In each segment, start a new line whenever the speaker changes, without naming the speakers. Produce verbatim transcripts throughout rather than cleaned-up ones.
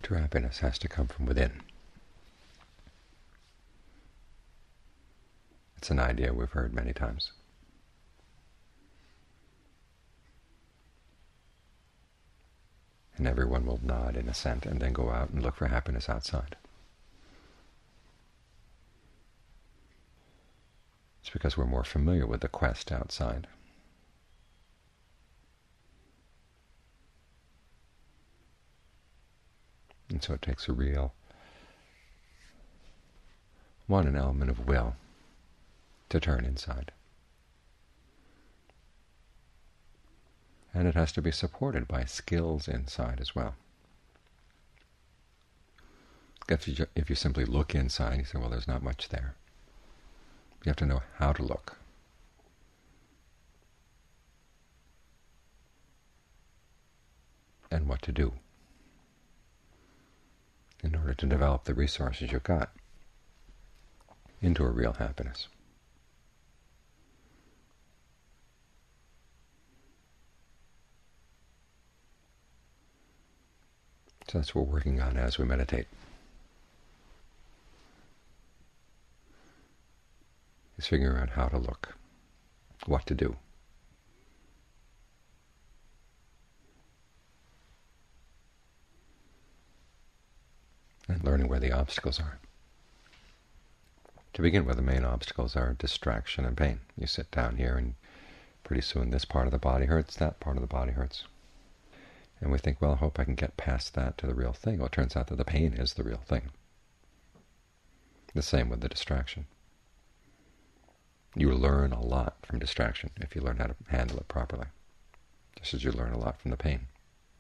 True happiness has to come from within. It's an idea we've heard many times. And everyone will nod in assent and then go out and look for happiness outside. It's because we're more familiar with the quest outside. And so it takes a real, one, an element of will to turn inside. And it has to be supported by skills inside as well. If you, if you simply look inside, you say, well, there's not much there. You have to know how to look. And what to do in order to develop the resources you've got into a real happiness. So that's what we're working on as we meditate. Is figuring out how to look, what to do. And learning where the obstacles are. To begin with, the main obstacles are distraction and pain. You sit down here and pretty soon this part of the body hurts, that part of the body hurts. And we think, well, I hope I can get past that to the real thing. Well, it turns out that the pain is the real thing. The same with the distraction. You learn a lot from distraction if you learn how to handle it properly, just as you learn a lot from the pain.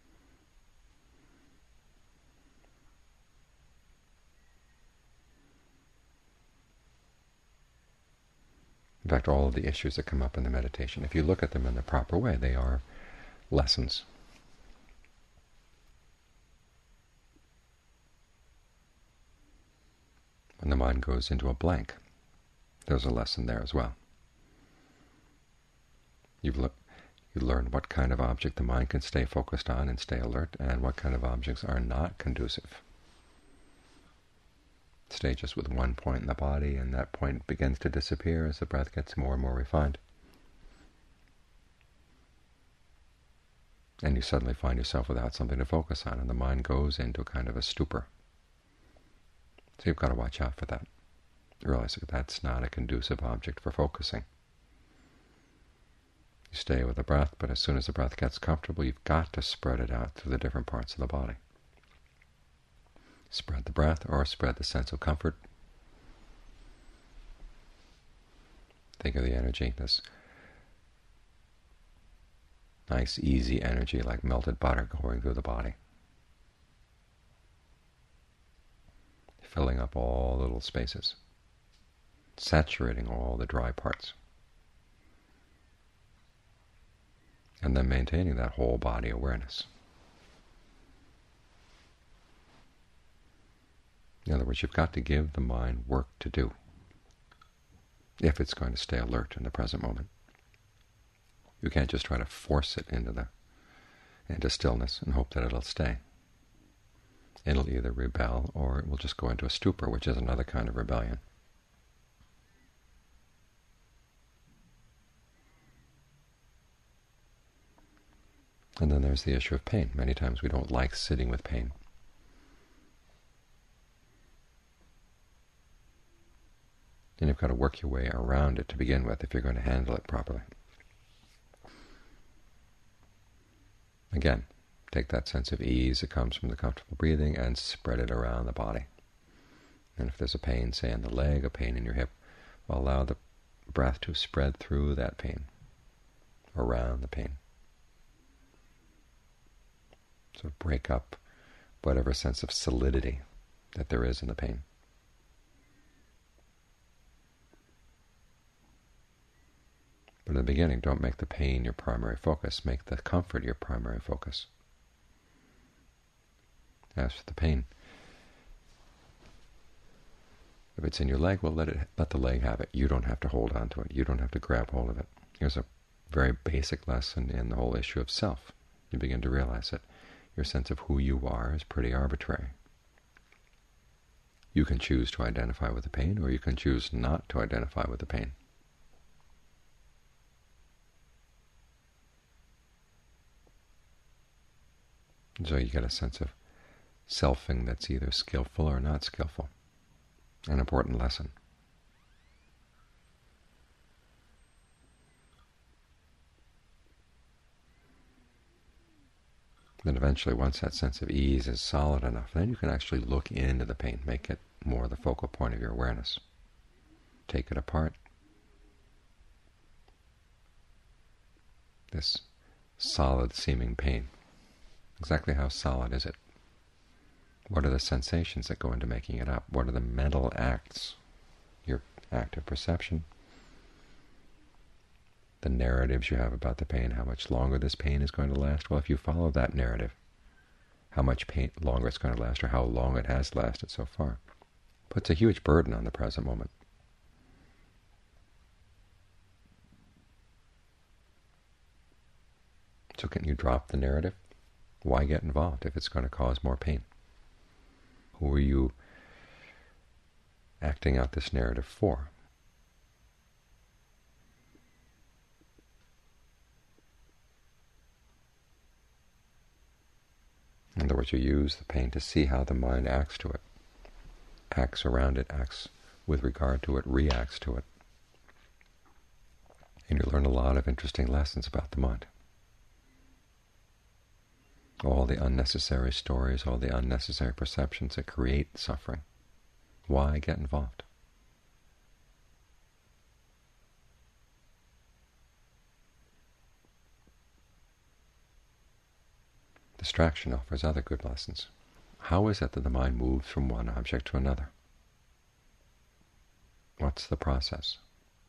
In fact, all of the issues that come up in the meditation, if you look at them in the proper way, they are lessons. When the mind goes into a blank, there's a lesson there as well. You've le you learn what kind of object the mind can stay focused on and stay alert, and what kind of objects are not conducive. Stay just with one point in the body, and that point begins to disappear as the breath gets more and more refined. And you suddenly find yourself without something to focus on, and the mind goes into kind of a stupor. So you've got to watch out for that. Realize that that's not a conducive object for focusing. You stay with the breath, but as soon as the breath gets comfortable, you've got to spread it out through the different parts of the body. Spread the breath or spread the sense of comfort. Think of the energy, this nice, easy energy like melted butter going through the body, filling up all the little spaces, saturating all the dry parts, and then maintaining that whole body awareness. In other words, you've got to give the mind work to do if it's going to stay alert in the present moment. You can't just try to force it into the into stillness and hope that it'll stay. It'll either rebel or it will just go into a stupor, which is another kind of rebellion. And then there's the issue of pain. Many times we don't like sitting with pain. And you've got to work your way around it to begin with if you're going to handle it properly. Again, take that sense of ease that comes from the comfortable breathing and spread it around the body. And if there's a pain, say in the leg, a pain in your hip, well, allow the breath to spread through that pain, around the pain. So break up whatever sense of solidity that there is in the pain. But in the beginning, don't make the pain your primary focus. Make the comfort your primary focus. As for the pain, if it's in your leg, well, let it let the leg have it. You don't have to hold on to it. You don't have to grab hold of it. Here's a very basic lesson in the whole issue of self. You begin to realize that Your sense of who you are is pretty arbitrary. You can choose to identify with the pain, or you can choose not to identify with the pain. And so you get a sense of selfing that's either skillful or not skillful. An important lesson. Then eventually, once that sense of ease is solid enough, then you can actually look into the pain, make it more the focal point of your awareness. Take it apart. This solid-seeming pain. Exactly how solid is it? What are the sensations that go into making it up? What are the mental acts, your act of perception, the narratives you have about the pain, how much longer this pain is going to last? Well, if you follow that narrative, how much pain longer it's going to last, or how long it has lasted so far, puts a huge burden on the present moment. So can you drop the narrative? Why get involved if it's going to cause more pain? Who are you acting out this narrative for? In other words, you use the pain to see how the mind acts to it, acts around it, acts with regard to it, reacts to it. And you learn a lot of interesting lessons about the mind. All the unnecessary stories, all the unnecessary perceptions that create suffering. Why get involved? Distraction offers other good lessons. How is it that the mind moves from one object to another? What's the process?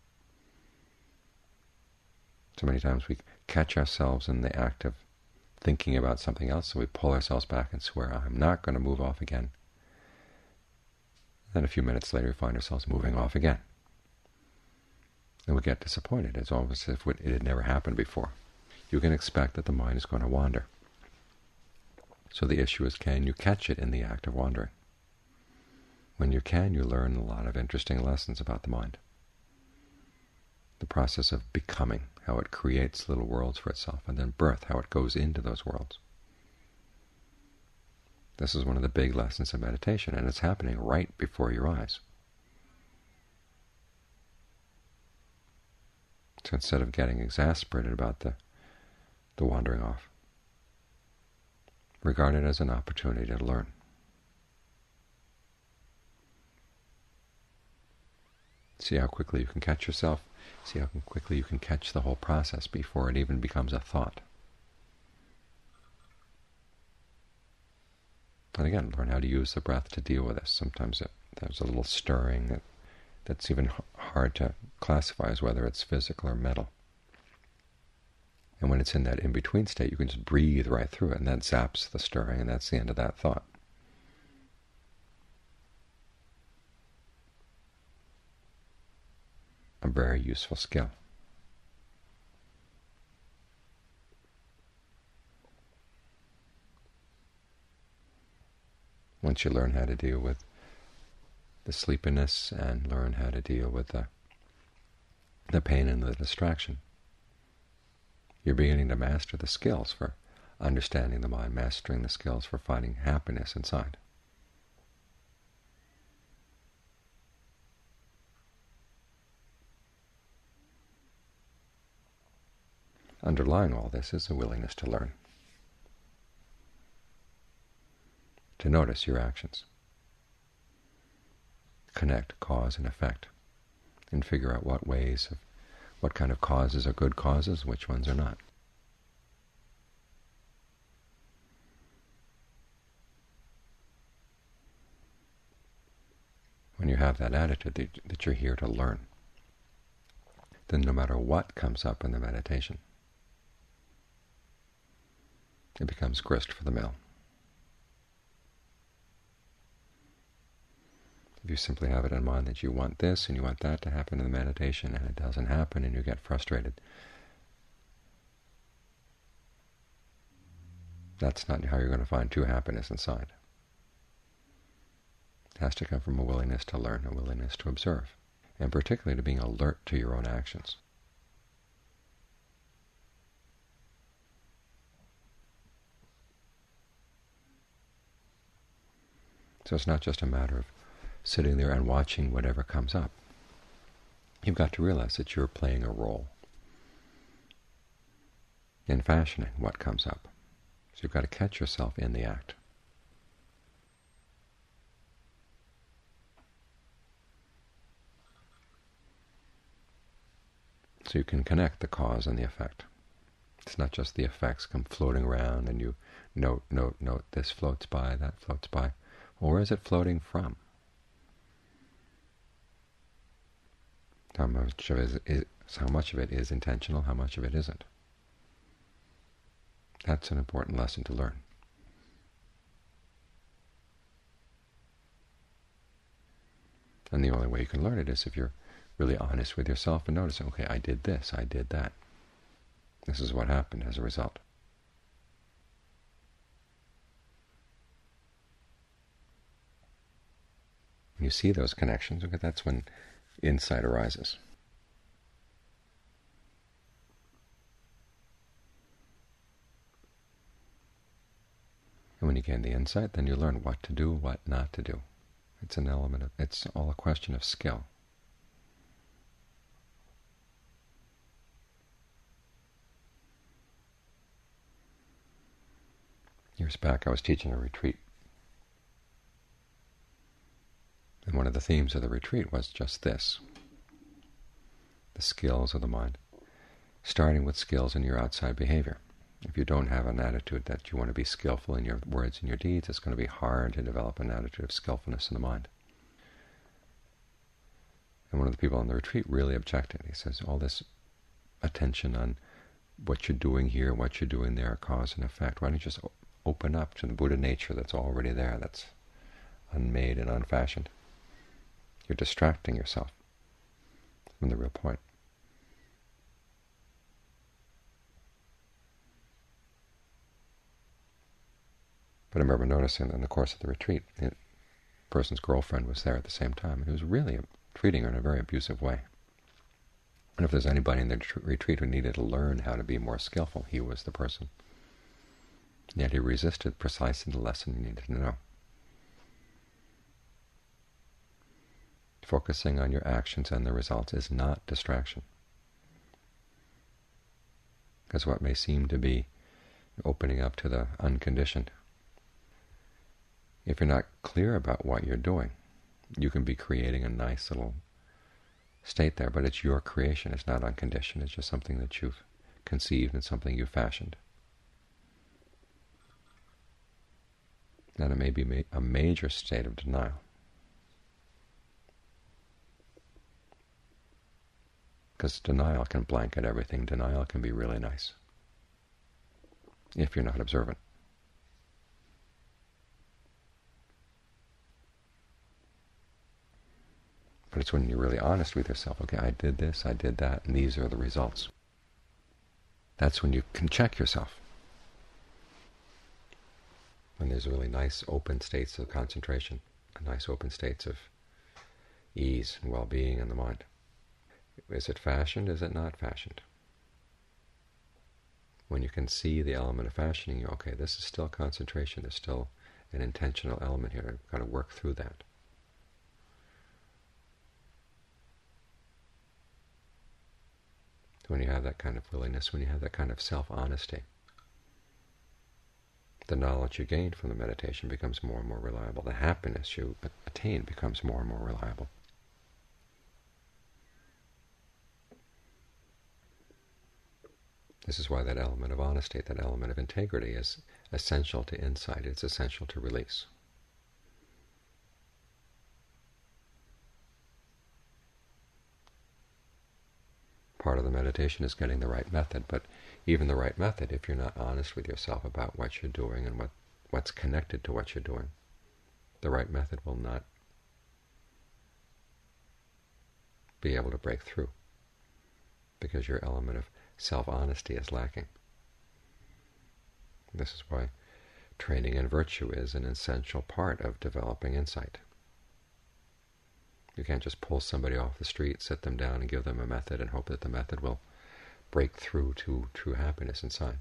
So many times we catch ourselves in the act of thinking about something else, so we pull ourselves back and swear, I'm not going to move off again. Then a few minutes later we find ourselves moving off again. And we get disappointed. It's almost as if it had never happened before. You can expect that the mind is going to wander. So the issue is, can you catch it in the act of wandering? When you can, you learn a lot of interesting lessons about the mind. The process of becoming, how it creates little worlds for itself, and then birth, how it goes into those worlds. This is one of the big lessons of meditation, and it's happening right before your eyes. So instead of getting exasperated about the, the wandering off, regard it as an opportunity to learn. See how quickly you can catch yourself. See how quickly you can catch the whole process before it even becomes a thought. And again, learn how to use the breath to deal with this. Sometimes it, there's a little stirring that, that's even hard to classify as whether it's physical or mental. And when it's in that in-between state, you can just breathe right through it, and that zaps the stirring, and that's the end of that thought. A very useful skill. Once you learn how to deal with the sleepiness and learn how to deal with the, the pain and the distraction, you're beginning to master the skills for understanding the mind, mastering the skills for finding happiness inside. Underlying all this is a willingness to learn, to notice your actions, connect cause and effect, and figure out what ways of what kind of causes are good causes, which ones are not. When you have that attitude that you're here to learn, then no matter what comes up in the meditation, it becomes grist for the mill. If you simply have it in mind that you want this and you want that to happen in the meditation, and it doesn't happen, and you get frustrated, That's not how you're going to find true happiness inside. It has to come from a willingness to learn, a willingness to observe, and particularly to being alert to your own actions. So it's not just a matter of sitting there and watching whatever comes up. You've got to realize that you're playing a role in fashioning what comes up. So you've got to catch yourself in the act. So you can connect the cause and the effect. It's not just the effects come floating around and you note, note, note, this floats by, that floats by. Well, where is it floating from? How much of it is, how much of it is intentional, how much of it isn't? That's an important lesson to learn. And the only way you can learn it is if you're really honest with yourself and notice, okay, I did this, I did that. This is what happened as a result. When you see those connections, okay, that's when insight arises. And when you gain the insight, then you learn what to do, what not to do. It's an element of, it's all a question of skill. Years back I was teaching a retreat. And one of the themes of the retreat was just this, the skills of the mind, starting with skills in your outside behavior. If you don't have an attitude that you want to be skillful in your words and your deeds, it's going to be hard to develop an attitude of skillfulness in the mind. And one of the people on the retreat really objected. He says, all this attention on what you're doing here, what you're doing there, cause and effect, why don't you just open up to the Buddha nature that's already there, that's unmade and unfashioned? You're distracting yourself from the real point. But I remember noticing in the course of the retreat, the person's girlfriend was there at the same time, and he was really treating her in a very abusive way. And if there's anybody in the retreat who needed to learn how to be more skillful, he was the person. Yet he resisted precisely the lesson he needed to know. Focusing on your actions and the results is not distraction. Because what may seem to be opening up to the unconditioned, if you're not clear about what you're doing, you can be creating a nice little state there, but it's your creation. It's not unconditioned. It's just something that you've conceived and something you've fashioned. And it may be a major state of denial. Because denial can blanket everything. Denial can be really nice if you're not observant. But it's when you're really honest with yourself, okay, I did this, I did that, and these are the results. That's when you can check yourself. When there's really nice open states of concentration, nice open states of ease and well-being in the mind. Is it fashioned? Is it not fashioned? When you can see the element of fashioning, you okay, this is still concentration, there's still an intentional element here, I've got to work through that. When you have that kind of willingness, when you have that kind of self-honesty, the knowledge you gain from the meditation becomes more and more reliable. The happiness you attain becomes more and more reliable. This is why that element of honesty, that element of integrity is essential to insight. It's essential to release. Part of the meditation is getting the right method, but even the right method, if you're not honest with yourself about what you're doing and what, what's connected to what you're doing, the right method will not be able to break through, because your element of self-honesty is lacking. This is why training in virtue is an essential part of developing insight. You can't just pull somebody off the street, sit them down, and give them a method and hope that the method will break through to true happiness inside.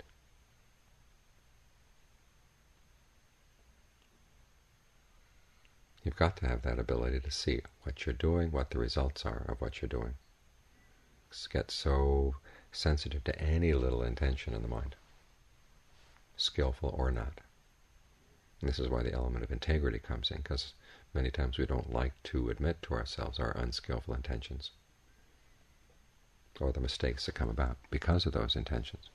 You've got to have that ability to see what you're doing, what the results are of what you're doing. Get so sensitive to any little intention in the mind, skillful or not. And this is why the element of integrity comes in, because many times we don't like to admit to ourselves our unskillful intentions, or the mistakes that come about because of those intentions.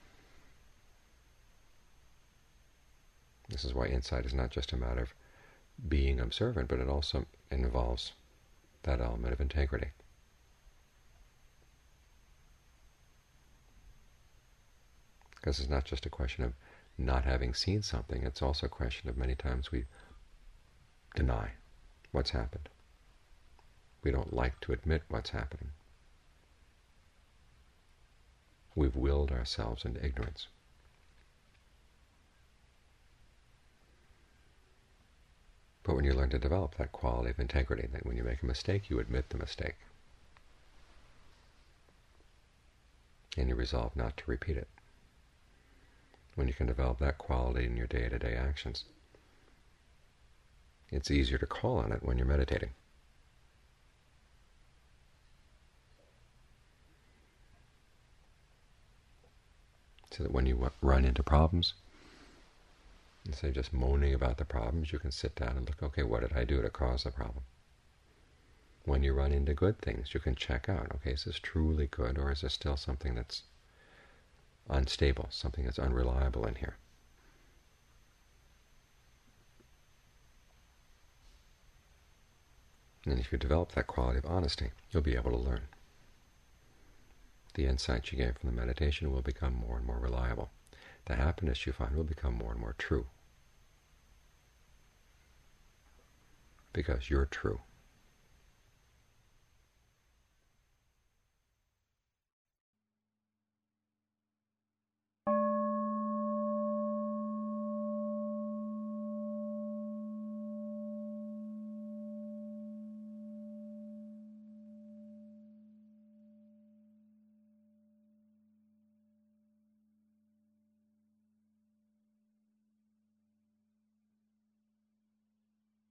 This is why insight is not just a matter of being observant, but it also involves that element of integrity. Because it's not just a question of not having seen something, it's also a question of many times we deny what's happened. We don't like to admit what's happening. We've willed ourselves into ignorance. But when you learn to develop that quality of integrity, that when you make a mistake, you admit the mistake, and you resolve not to repeat it. When you can develop that quality in your day-to-day actions, it's easier to call on it when you're meditating. So that when you run into problems, instead of just moaning about the problems, you can sit down and look, okay, what did I do to cause the problem? When you run into good things, you can check out, okay, is this truly good, or is there still something that's unstable, something that's unreliable in here? And if you develop that quality of honesty, you'll be able to learn. The insights you gain from the meditation will become more and more reliable. The happiness you find will become more and more true, because you're true.